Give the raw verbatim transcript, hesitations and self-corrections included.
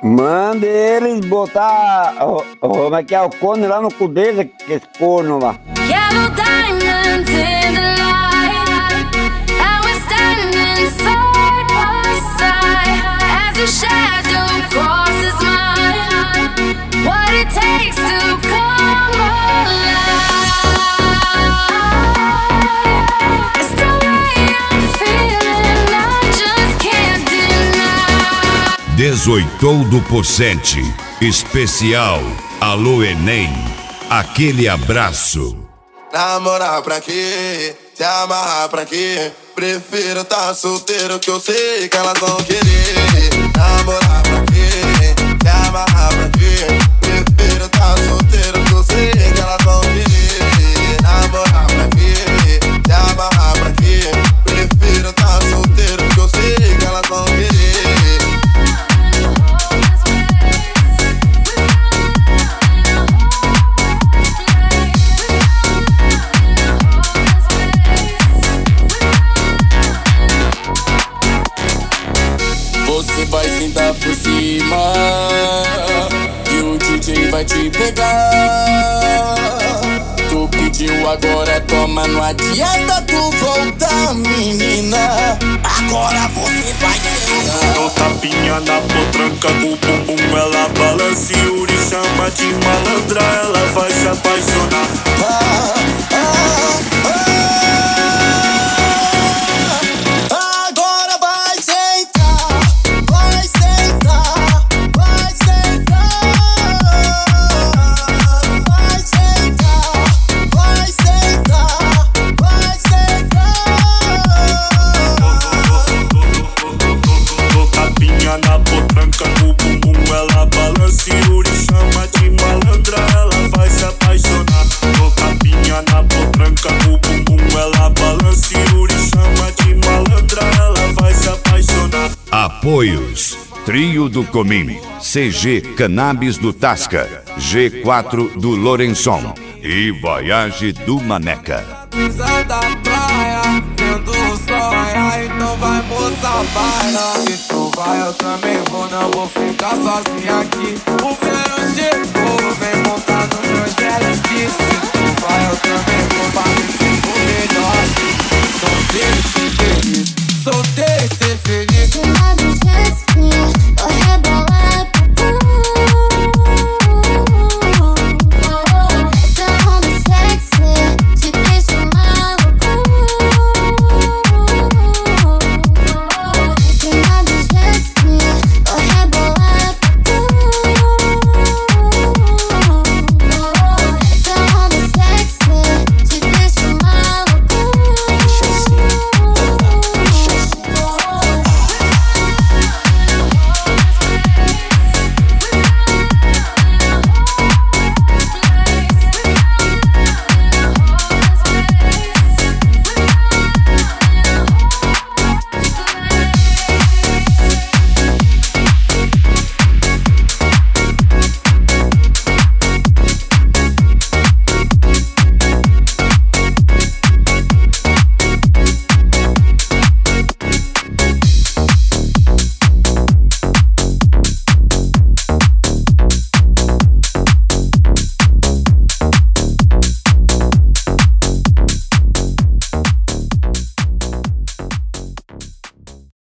Manda eles botar o, o, como é que é o cone lá no cu deles, que esse corno lá. Yellow diamonds in the light, and we're standing side by side as your shadow crosses mine. What it takes to come alive, it's the way I'm feeling, I just can't deny. Dezoitou do Pocente, especial Alô Enem, aquele abraço. Namorar pra quê? Se amarrar pra quê? Prefiro tá solteiro que eu sei que elas vão querer. Namorar pra quê? Se amarrar pra quê? Prefiro tá solteiro que eu sei que elas vão querer. Namorar pra quê? Se amarrar pra quê? Prefiro tá solteiro que eu sei que elas vão querer. Você vai sentar por cima e o D J vai te pegar. Tu pediu, agora toma, não adianta tu voltar, menina. Agora você vai sentar. No tapinha na potranca, com o bumbum ela balança e Yuri chama de malandra, ela vai se apaixonar. Ah, ah, ah. Na potranca, o bumbum ela balança e Yuri chama de malandra, ela vai se apaixonar. No tapinha na potranca, o bumbum ela balança e Yuri chama de malandra, ela vai se apaixonar. Apoios: Trio do Comim, C G Cannabis do Tasca, G quatro do Lourençon e Voyage do Maneca. Brisa da praia, vendo o sol raiar, então vai moça, baila. Se tu vai eu também vou, não vou ficar sozinha aqui. O verão chegou, vem montar no meu jet ski. Se tu vai eu também vou, pra mim fico melhor. Solteiro, feliz, solteiro.